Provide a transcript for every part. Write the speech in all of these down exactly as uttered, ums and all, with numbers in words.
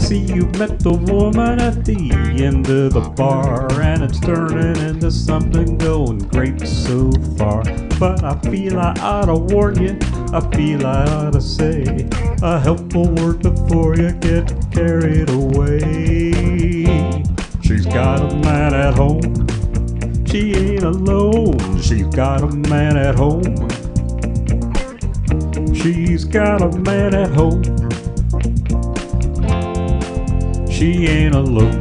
see you met the woman at the end of the bar, and it's turning into something going great so far. But I feel I oughta warn you, I feel I oughta say a helpful word before you get carried away. She's got a man at home, she ain't alone. She's got a man at home, she's got a man at home, she ain't alone.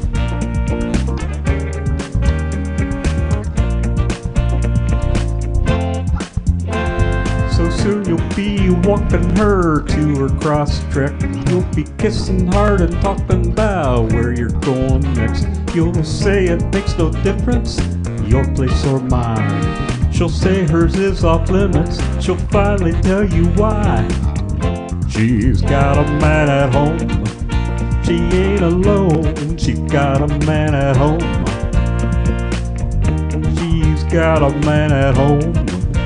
So soon you'll be walking her to her cross-trek. You'll be kissing hard and talking about where you're going next. You'll say it makes no difference, your place or mine. She'll say hers is off limits, she'll finally tell you why. She's got a man at home, she ain't alone. She's got a man at home, she's got a man at home,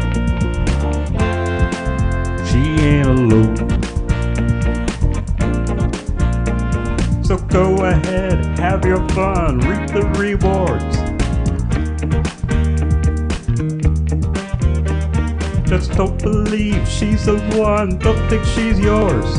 she ain't alone. So go ahead, have your fun, reap the rewards. Just don't believe she's the one, don't think she's yours.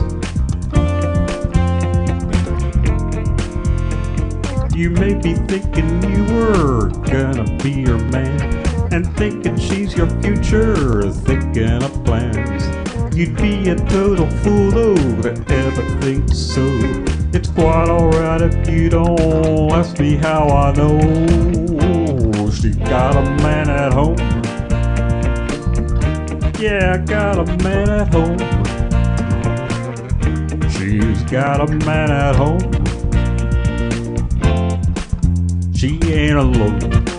You may be thinking you were gonna be her man, and thinking she's your future, thinking of plans. You'd be a total fool though to ever think so. It's quite alright if you don't ask me how I know. She's got a man at home, yeah, I got a man at home, she's got a man at home, she ain't alone.